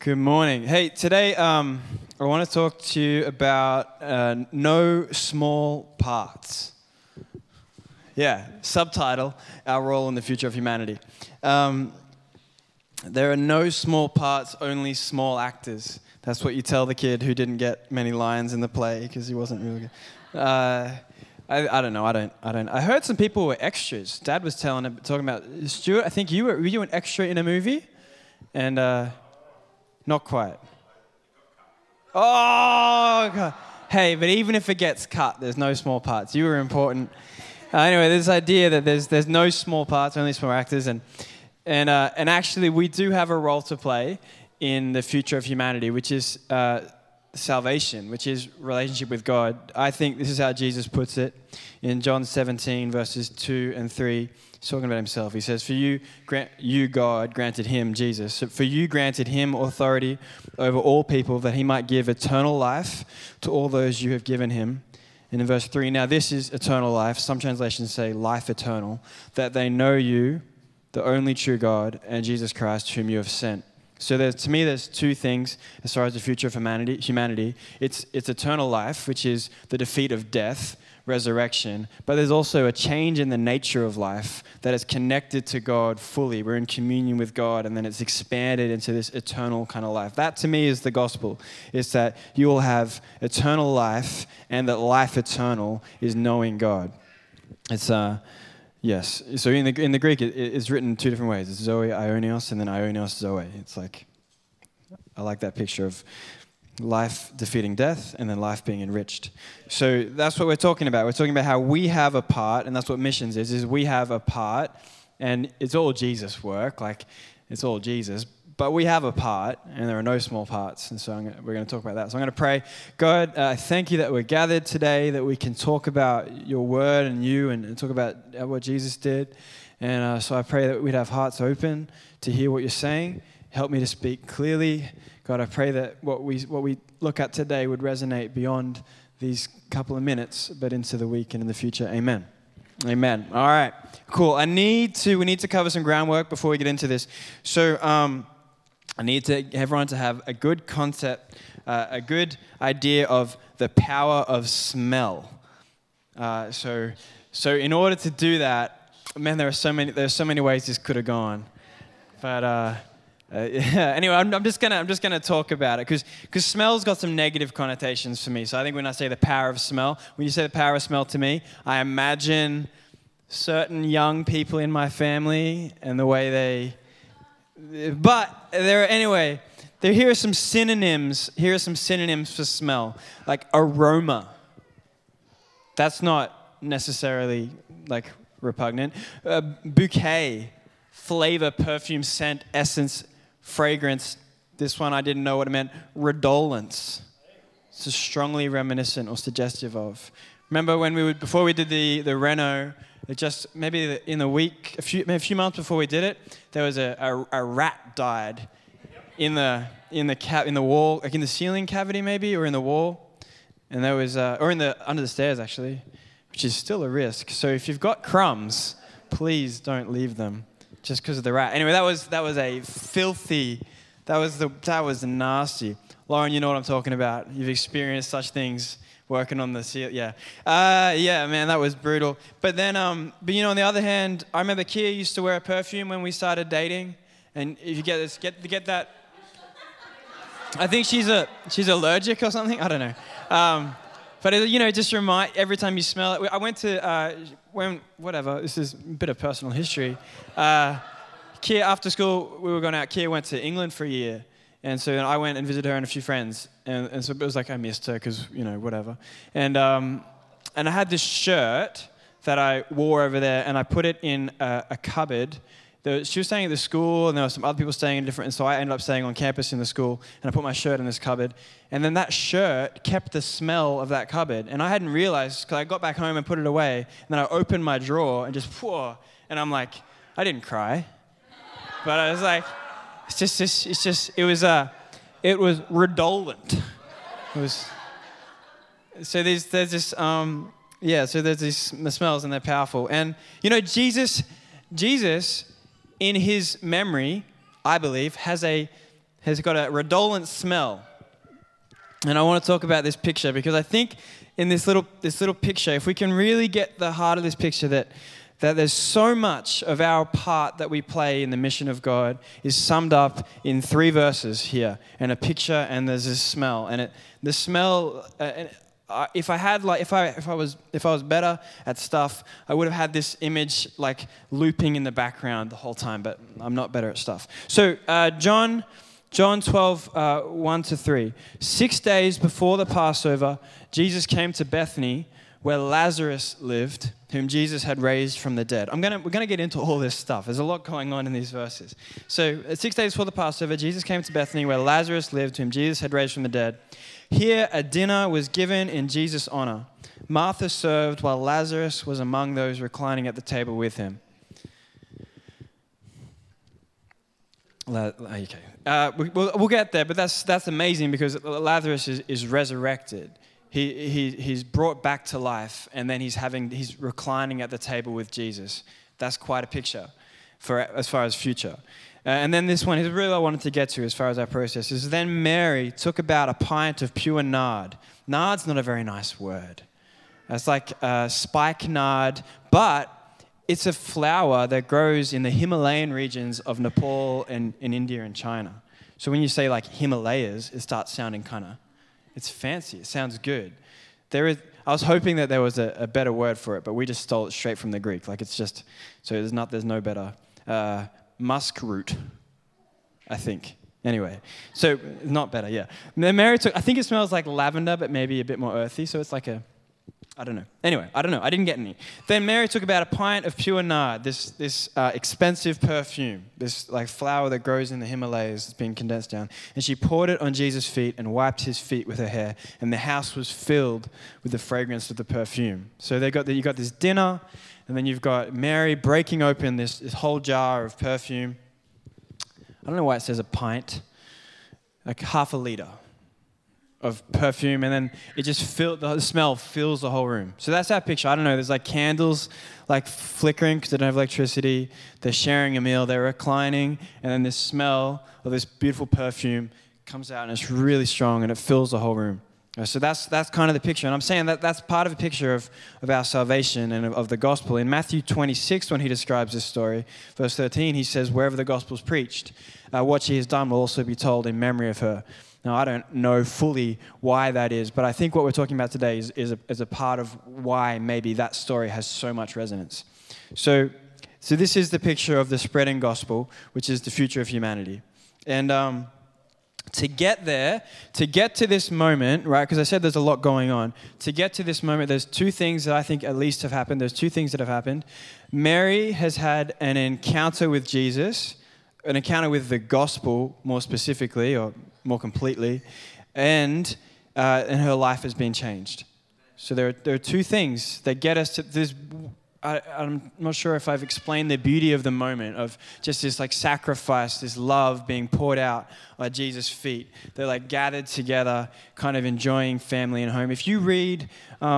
Good morning. Hey, today I want to talk to you about no small parts. Yeah, subtitle, Our Role in the Future of Humanity. There are no small parts, only small actors. That's what you tell the kid who didn't get many lines in the play because he wasn't really good. I don't know. I don't. I heard some people were extras. Dad was talking about Stuart. I think were you an extra in a movie? And not quite. Oh, God. Hey, but even if it gets cut, there's no small parts. You were important. Anyway, this idea that there's no small parts, only small actors, and actually we do have a role to play in the future of humanity, which is salvation, which is relationship with God. I think this is how Jesus puts it in John 17, verses 2 and 3. He's talking about himself. He says, for you, God, granted him, Jesus. So for you granted him authority over all people that he might give eternal life to all those you have given him. And in verse 3, now this is eternal life. Some translations say life eternal, that they know you, the only true God, and Jesus Christ, whom you have sent. So to me, there's two things as far as the future of humanity. It's eternal life, which is the defeat of death, resurrection, but there's also a change in the nature of life that is connected to God fully. We're in communion with God, and then it's expanded into this eternal kind of life. That to me is the gospel. It's that you will have eternal life, and that life eternal is knowing God. It's yes. So in the Greek, it's written two different ways. It's Zoe Ionios, and then Ionios Zoe. It's like, I like that picture of life defeating death and then life being enriched. So that's what we're talking about. We're talking about how we have a part, and that's what missions is we have a part, and it's all Jesus work, like it's all Jesus, but we have a part, and there are no small parts, and so we're going to talk about that. So I'm going to pray. God, I thank you that we're gathered today, that we can talk about your word and you, and talk about what Jesus did, and so I pray that we'd have hearts open to hear what you're saying. Help me to speak clearly. God, I pray that what we look at today would resonate beyond these couple of minutes, but into the week and in the future. Amen. Amen. All right. Cool. We need to cover some groundwork before we get into this. So I need everyone to have a good concept, a good idea of the power of smell. So in order to do that, man, there's so many ways this could have gone, but. Anyway, I'm just gonna talk about it because smell's got some negative connotations for me. So I think when I say the power of smell, when you say the power of smell to me, I imagine certain young people in my family and the way but here are some synonyms. Here are some synonyms for smell, like aroma. That's not necessarily like repugnant. Bouquet, flavor, perfume, scent, essence, fragrance. This one I didn't know what it meant. Redolence. It's strongly reminiscent or suggestive of. Remember when before we did the reno, it just maybe in the week, a few months before we did it, there was a rat died in the wall, like in the ceiling cavity maybe, or in the wall, and there was or under the stairs actually, which is still a risk. So if you've got crumbs, please don't leave them. Just because of the rat. Anyway, that was a filthy. That was nasty. Lauren, you know what I'm talking about. You've experienced such things working on the seal. Yeah, man, that was brutal. But then, on the other hand, I remember Kia used to wear a perfume when we started dating, and if you get that. I think she's allergic or something. I don't know. But just remind every time you smell it. I went to this is a bit of personal history. Kia, after school, we were going out. Kia went to England for a year, and so I went and visited her and a few friends, and so it was like I missed her because whatever. And I had this shirt that I wore over there, and I put it in a cupboard. She was staying at the school, and there were some other people staying in different, and so I ended up staying on campus in the school, and I put my shirt in this cupboard, and then that shirt kept the smell of that cupboard, and I hadn't realized, because I got back home and put it away, and then I opened my drawer, and just, and I'm like, I didn't cry, but I was like, it was redolent. It was, so there's this, so there's these smells, and they're powerful, and, Jesus, in his memory, I believe, has a has got a redolent smell. And I want to talk about this picture because I think in this little picture, if we can really get the heart of this picture, that there's so much of our part that we play in the mission of God is summed up in 3 verses here, and a picture, and there's this smell, and the smell. If I was better at stuff, I would have had this image like looping in the background the whole time, but I'm not better at stuff. So John 12, 1-3. 6 days before the Passover, Jesus came to Bethany, where Lazarus lived, whom Jesus had raised from the dead. We're gonna get into all this stuff. There's a lot going on in these verses. So 6 days before the Passover, Jesus came to Bethany, where Lazarus lived, whom Jesus had raised from the dead. Here, a dinner was given in Jesus' honor. Martha served, while Lazarus was among those reclining at the table with him. Okay. We'll get there, but that's amazing because Lazarus is resurrected. He's brought back to life, and then he's reclining at the table with Jesus. That's quite a picture as far as future. And then this one is really what I wanted to get to as far as our process is. Then Mary took about a pint of pure nard. Nard's not a very nice word. It's like spikenard, but it's a flower that grows in the Himalayan regions of Nepal and in India and China. So when you say like Himalayas, it starts sounding it's fancy. It sounds good. I was hoping that there was a better word for it, but we just stole it straight from the Greek. Like it's just, so there's no better. Musk root, I think. Anyway, so not better, yeah. Then Mary took, I think it smells like lavender, but maybe a bit more earthy, so it's like I don't know. Anyway, I don't know. I didn't get any. Then Mary took about a pint of pure nard, this expensive perfume, this like flower that grows in the Himalayas, that's been condensed down, and she poured it on Jesus' feet and wiped his feet with her hair, and the house was filled with the fragrance of the perfume. So you got this dinner, and then you've got Mary breaking open this whole jar of perfume. I don't know why it says a pint, like half a liter of perfume, and then the smell fills the whole room. So that's our picture. I don't know, there's like candles like flickering because they don't have electricity. They're sharing a meal, they're reclining, and then this smell of this beautiful perfume comes out, and it's really strong, and it fills the whole room. So that's kind of the picture. And I'm saying that's part of a picture of our salvation and of the gospel. In Matthew 26, when he describes this story, verse 13, he says, wherever the gospel is preached, what she has done will also be told in memory of her. Now, I don't know fully why that is, but I think what we're talking about today is a part of why maybe that story has so much resonance. So this is the picture of the spreading gospel, which is the future of humanity. And to get to this moment, right, because I said there's a lot going on. To get to this moment, there's 2 things that I think at least have happened. There's 2 things that have happened. Mary has had an encounter with Jesus, an encounter with the gospel more specifically, or more completely, and her life has been changed. So there are 2 things that get us to this. I'm not sure if I've explained the beauty of the moment of just this like sacrifice, this love being poured out at Jesus' feet. They're like gathered together, kind of enjoying family and home. If you read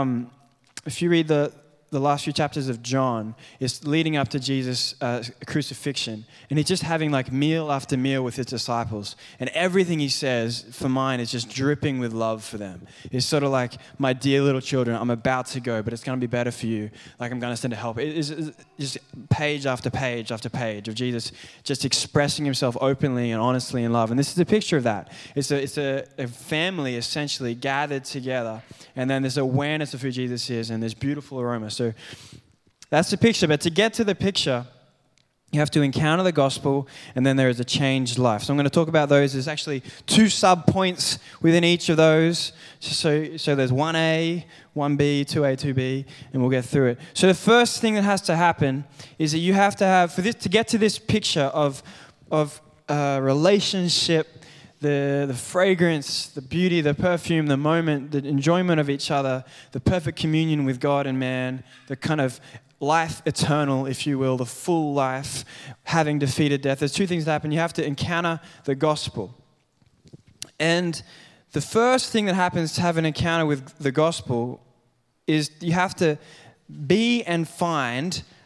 the last few chapters of John, is leading up to Jesus' crucifixion. And he's just having like meal after meal with his disciples. And everything he says, for mine, is just dripping with love for them. It's sort of like, my dear little children, I'm about to go, but it's going to be better for you. Like I'm going to send a help. It is just page after page after page of Jesus just expressing himself openly and honestly in love. And this is a picture of that. It's a family essentially gathered together. And then there's awareness of who Jesus is and this beautiful aroma. So that's the picture. But to get to the picture, you have to encounter the gospel, and then there is a changed life. So I'm going to talk about those. There's actually 2 sub-points within each of those. So there's 1A, 1B, 2A, 2B, and we'll get through it. So the first thing that has to happen is that you have to have, to get to this picture of relationship, the fragrance, the beauty, the perfume, the moment, the enjoyment of each other, the perfect communion with God and man, the kind of life eternal, if you will, the full life, having defeated death. There's 2 things that happen. You have to encounter the gospel. And the first thing that happens to have an encounter with the gospel is you have to be and find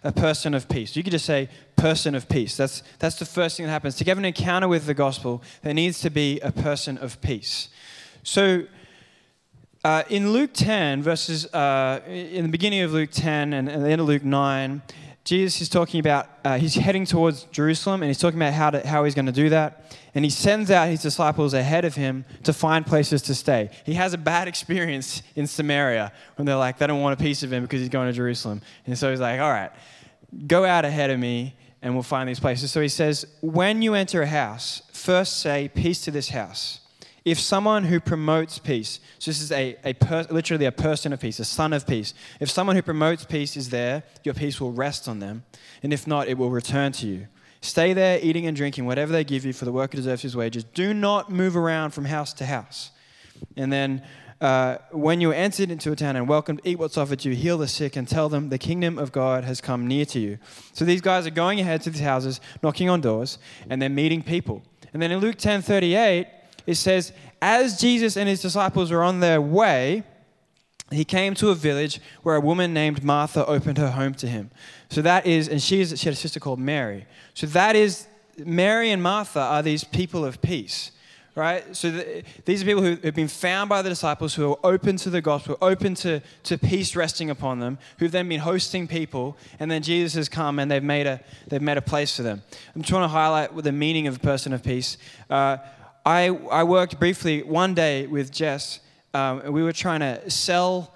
a person of peace. You could just say person of peace. That's the first thing that happens. To have an encounter with the gospel, there needs to be a person of peace. So in Luke 10, in the beginning of Luke 10 and at the end of Luke 9, Jesus is talking about, he's heading towards Jerusalem, and he's talking about how he's going to do that. And he sends out his disciples ahead of him to find places to stay. He has a bad experience in Samaria when they don't want a piece of him because he's going to Jerusalem. And so he's like, all right, go out ahead of me and we'll find these places. So he says, when you enter a house, first say, peace to this house. If someone who promotes peace, so this is literally a person of peace, a son of peace. If someone who promotes peace is there, your peace will rest on them. And if not, it will return to you. Stay there, eating and drinking whatever they give you, for the worker deserves his wages. Do not move around from house to house. And then when you are entered into a town and welcomed, eat what's offered to you, heal the sick, and tell them the kingdom of God has come near to you. So these guys are going ahead to these houses, knocking on doors, and they're meeting people. And then in Luke 10:38, it says, as Jesus and his disciples were on their way, he came to a village where a woman named Martha opened her home to him. So that is, and she had a sister called Mary. So that is, Mary and Martha are these people of peace, right? So these are people who have been found by the disciples, who are open to the gospel, open to peace resting upon them, who've then been hosting people, and then Jesus has come and they've made a place for them. I'm trying to highlight the meaning of a person of peace. I worked briefly one day with Jess. We were trying to sell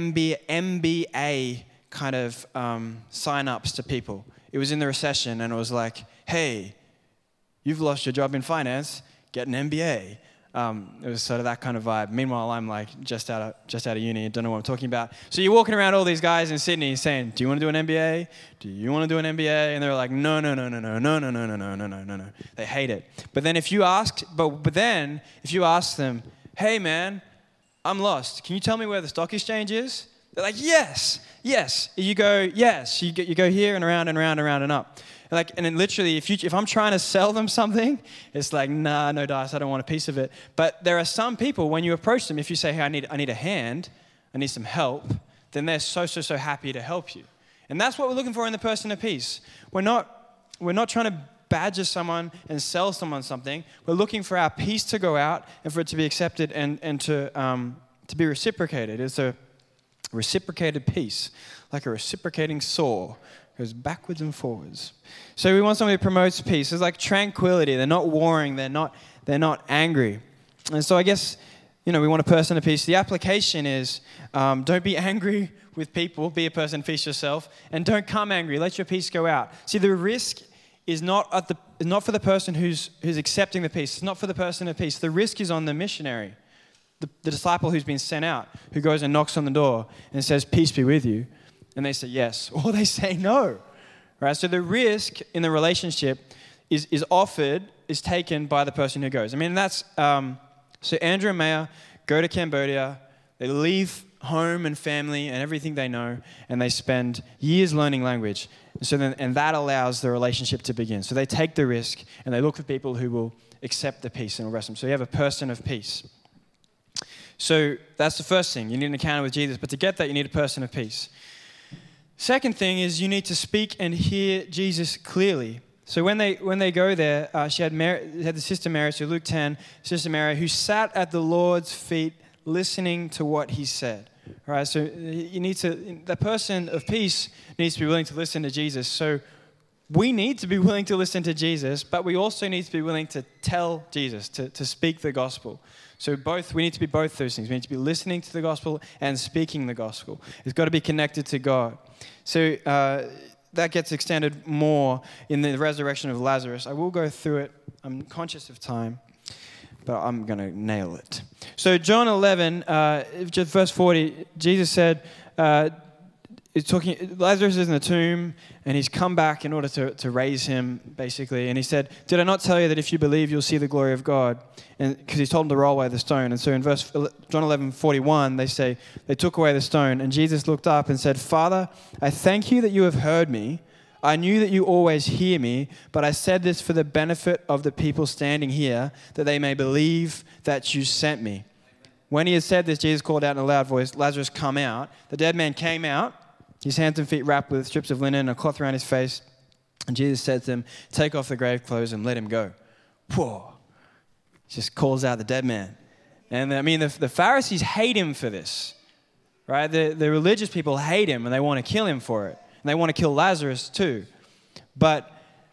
MBA kind of sign-ups to people. It was in the recession, and it was like, hey, you've lost your job in finance, get an MBA. It was sort of that kind of vibe. Meanwhile, I'm like just out of uni, don't know what I'm talking about. So you're walking around all these guys in Sydney saying, do you want to do an MBA? Do you want to do an MBA? And they're like, no. They hate it. But then if you ask them, hey man, I'm lost. Can you tell me where the stock exchange is? They're like, yes. You go, yes. You go here and around and around and around and up. And then literally, if I'm trying to sell them something, it's like, nah, no dice, I don't want a piece of it. But there are some people, when you approach them, if you say, hey, I need a hand, I need some help, then they're so happy to help you. And that's what we're looking for in the person of peace. We're not trying to badger someone and sell someone something. We're looking for our peace to go out and for it to be accepted and to be reciprocated. It's a reciprocated peace, like a reciprocating saw. Goes backwards and forwards. So we want somebody who promotes peace. It's like tranquility. They're not warring. They're not angry. And so I guess, we want a person of peace. The application is don't be angry with people. Be a person of peace yourself. And don't come angry. Let your peace go out. See, the risk is not for the person who's accepting the peace. It's not for the person of peace. The risk is on the missionary, the disciple who's been sent out, who goes and knocks on the door and says, peace be with you. And they say yes, or they say no, right? So the risk in the relationship is taken by the person who goes. I mean, that's, so Andrew and Maya go to Cambodia, they leave home and family and everything they know, and they spend years learning language. And that allows the relationship to begin. So they take the risk, and they look for people who will accept the peace and will rest them. So you have a person of peace. So that's the first thing. You need an encounter with Jesus, but to get that, you need a person of peace. Second thing is you need to speak and hear Jesus clearly. So when they go there, she had the sister Mary, so Luke 10, sister Mary, who sat at the Lord's feet listening to what he said. All right, so the person of peace needs to be willing to listen to Jesus. So we need to be willing to listen to Jesus, but we also need to be willing to tell Jesus, to speak the gospel. So we need to be both those things. We need to be listening to the gospel and speaking the gospel. It's got to be connected to God. So that gets extended more in the resurrection of Lazarus. I will go through it. I'm conscious of time, but I'm going to nail it. So John 11, just verse 40, Jesus said, Lazarus is in the tomb, and he's come back in order to raise him, basically. And he said, did I not tell you that if you believe, you'll see the glory of God? And because he's told him to roll away the stone. And so in John 11:41, they say, they took away the stone. And Jesus looked up and said, Father, I thank you that you have heard me. I knew that you always hear me, but I said this for the benefit of the people standing here, that they may believe that you sent me. When he had said this, Jesus called out in a loud voice, Lazarus, come out. The dead man came out, his hands and feet wrapped with strips of linen and a cloth around his face. And Jesus said to them, take off the grave clothes and let him go. Whoa. Just calls out the dead man. And I mean, the Pharisees hate him for this, right? The religious people hate him and they want to kill him for it. And they want to kill Lazarus too. But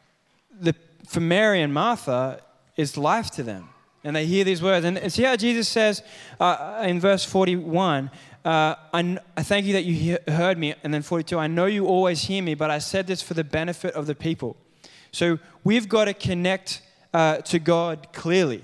for Mary and Martha, it's life to them. And they hear these words. And see how Jesus says in verse 41, I thank you that you heard me. And then 42, I know you always hear me, but I said this for the benefit of the people. So we've got to connect to God clearly.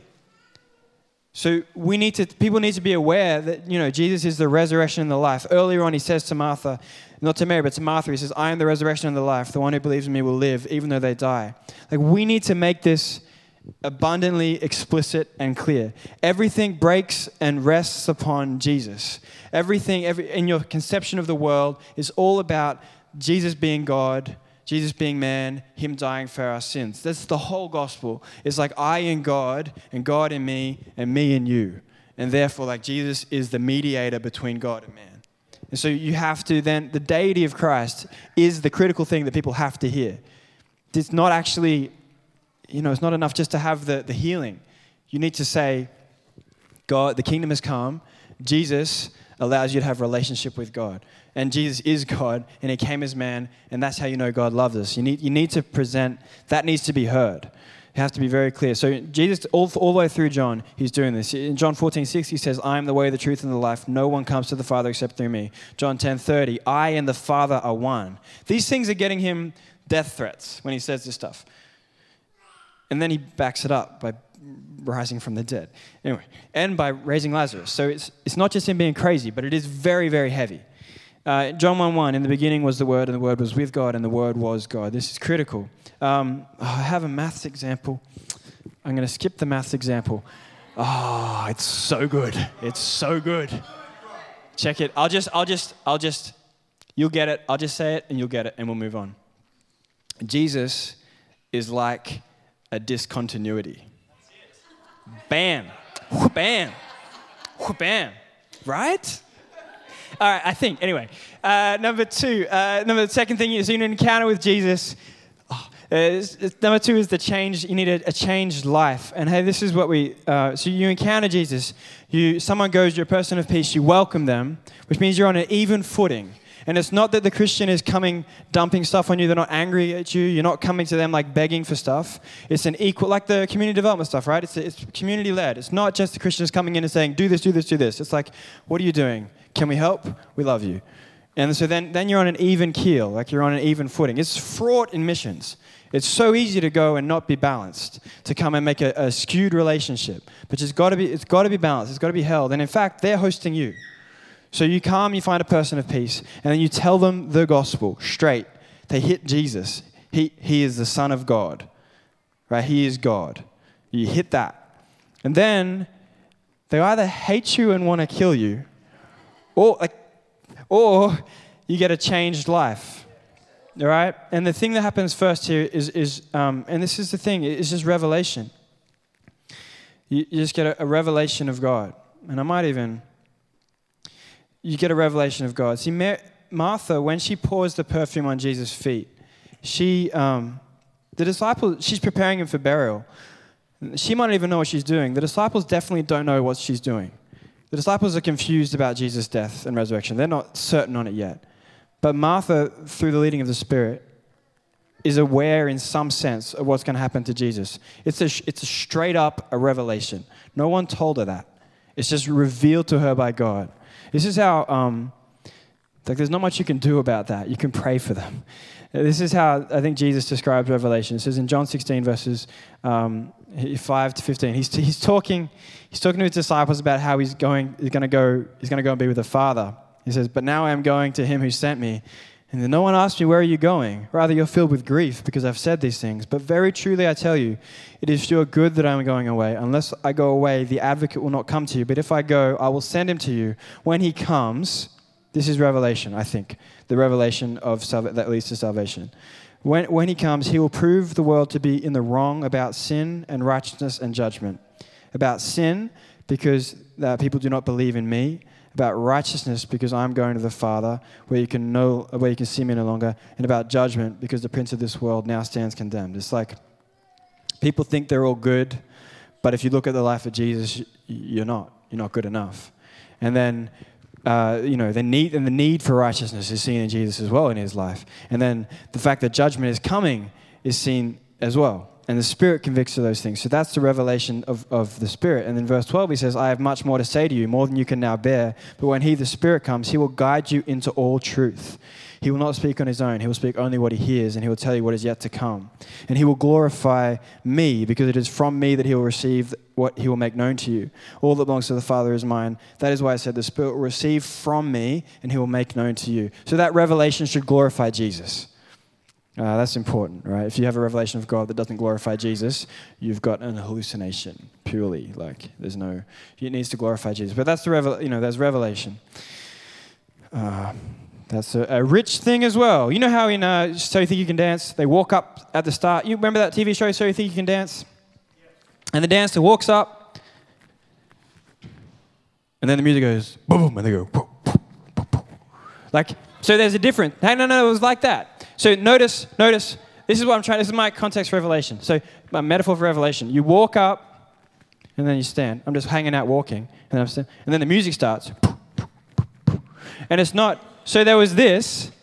So people need to be aware that, Jesus is the resurrection and the life. Earlier on, he says to Martha, not to Mary, but to Martha, he says, I am the resurrection and the life. The one who believes in me will live, even though they die. Like, we need to make this abundantly explicit and clear. Everything breaks and rests upon Jesus. Everything in your conception of the world is all about Jesus being God, Jesus being man, him dying for our sins. That's the whole gospel. It's like I in God, and God in me, and me in you. And therefore, like, Jesus is the mediator between God and man. And so you have to then, the deity of Christ is the critical thing that people have to hear. It's not actually, it's not enough just to have the healing. You need to say, God, the kingdom has come. Jesus allows you to have a relationship with God. And Jesus is God, and he came as man, and that's how you know God loves us. You need to present, that needs to be heard. It has to be very clear. So Jesus, all the way through John, he's doing this. In John 14:6, he says, I am the way, the truth, and the life. No one comes to the Father except through me. John 10:30, I and the Father are one. These things are getting him death threats when he says this stuff. And then he backs it up by rising from the dead. Anyway, and by raising Lazarus. So it's not just him being crazy, but it is very, very heavy. John 1:1, in the beginning was the Word, and the Word was with God, and the Word was God. This is critical. I have a maths example. I'm going to skip the maths example. Oh, it's so good. It's so good. Check it. I'll just, you'll get it. I'll just say it, and you'll get it, and we'll move on. Jesus is like a discontinuity. Bam. Bam. Bam. Right? All right, I think. Anyway, number two. The second thing is an encounter with Jesus. Number two is the change. You need a changed life. And hey, this is what so you encounter Jesus. Someone goes, you're a person of peace. You welcome them, which means you're on an even footing. And it's not that the Christian is coming, dumping stuff on you. They're not angry at you. You're not coming to them like begging for stuff. It's an equal, like the community development stuff, right? It's community-led. It's not just the Christians coming in and saying, do this, do this, do this. It's like, what are you doing? Can we help? We love you. And so then you're on an even keel, like you're on an even footing. It's fraught in missions. It's so easy to go and not be balanced, to come and make a skewed relationship. But it's got to be balanced. It's got to be held. And in fact, they're hosting you. So you come, you find a person of peace, and then you tell them the gospel straight. They hit Jesus. He is the Son of God, right? He is God. You hit that. And then they either hate you and want to kill you, or you get a changed life, all right? And the thing that happens first here is and this is the thing, it's just revelation. You just get a revelation of God. And you get a revelation of God. See, Martha, when she pours the perfume on Jesus' feet, she's preparing him for burial. She might not even know what she's doing. The disciples definitely don't know what she's doing. The disciples are confused about Jesus' death and resurrection. They're not certain on it yet. But Martha, through the leading of the Spirit, is aware in some sense of what's going to happen to Jesus. It's a straight up a revelation. No one told her that. It's just revealed to her by God. This is how, there's not much you can do about that. You can pray for them. This is how I think Jesus describes revelation. It says in John 16 verses 5 to 15, he's talking to his disciples about how he's going to go and be with the Father. He says, but now I am going to him who sent me. And then no one asked me, where are you going? Rather, you're filled with grief because I've said these things. But very truly I tell you, it is for your good that I am going away. Unless I go away, the advocate will not come to you. But if I go, I will send him to you. When he comes, this is revelation, I think. The revelation that leads to salvation. When he comes, he will prove the world to be in the wrong about sin and righteousness and judgment. about sin, because people do not believe in me, about righteousness, because I'm going to the Father, where you can see me no longer, and about judgment, because the prince of this world now stands condemned. It's like people think they're all good, but if you look at the life of Jesus, you're not. You're not good enough. And then, the need for righteousness is seen in Jesus as well in his life. And then the fact that judgment is coming is seen as well. And the Spirit convicts of those things. So that's the revelation of the Spirit. And then verse 12, he says, I have much more to say to you, more than you can now bear. But when he, the Spirit, comes, he will guide you into all truth. He will not speak on his own. He will speak only what he hears, and he will tell you what is yet to come. And he will glorify me, because it is from me that he will receive what he will make known to you. All that belongs to the Father is mine. That is why I said the Spirit will receive from me, and he will make known to you. So that revelation should glorify Jesus. That's important, right? If you have a revelation of God that doesn't glorify Jesus, you've got an hallucination, purely. Like, it needs to glorify Jesus. But that's there's revelation. That's a rich thing as well. You know how in So You Think You Can Dance, they walk up at the start. You remember that TV show, So You Think You Can Dance? And the dancer walks up, and then the music goes, boom, and they go, boom, boom, boom, boom. Like, so there's a difference. Hey, no, it was like that. So notice, this is what I'm trying, this is my context for revelation. So my metaphor for revelation. You walk up, and then you stand. I'm just hanging out walking, and then I'm standing. And then the music starts. And it's not, so there was this,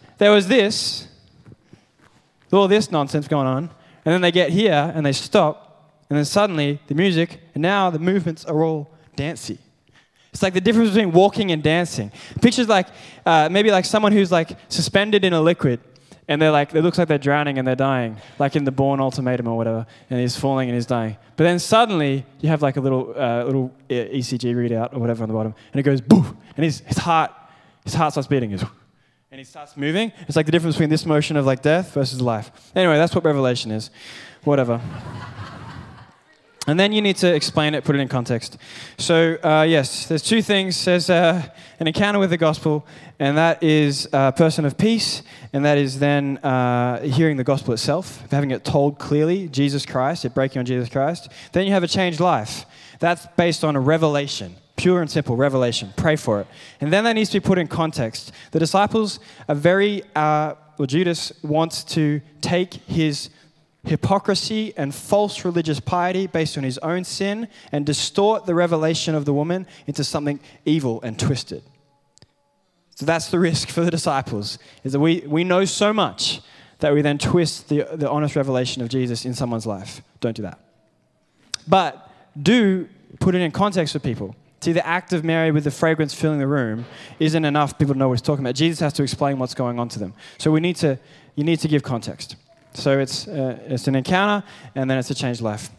all this nonsense going on, and then they get here, and they stop, and then suddenly the music, and now the movements are all dancey. It's like the difference between walking and dancing. Pictures like, maybe like someone who's like suspended in a liquid, and they're like, it looks like they're drowning and they're dying, like in the Bourne Ultimatum or whatever, and he's falling and he's dying. But then suddenly, you have like a little ECG readout or whatever on the bottom, and it goes, boof, and his heart starts beating, and he starts moving. It's like the difference between this motion of like death versus life. Anyway, that's what revelation is. Whatever. And then you need to explain it, put it in context. So, yes, there's two things. There's an encounter with the gospel, and that is a person of peace, and that is then hearing the gospel itself, having it told clearly, Jesus Christ, it breaking on Jesus Christ. Then you have a changed life. That's based on a revelation, pure and simple revelation. Pray for it. And then that needs to be put in context. The disciples are Judas wants to take his hypocrisy and false religious piety based on his own sin and distort the revelation of the woman into something evil and twisted. So that's the risk for the disciples, is that we know so much that we then twist the honest revelation of Jesus in someone's life. Don't do that. But do put it in context for people. See, the act of Mary with the fragrance filling the room isn't enough people to know what he's talking about. Jesus has to explain what's going on to them. So you need to give context. So it's an encounter, and then it's a changed life.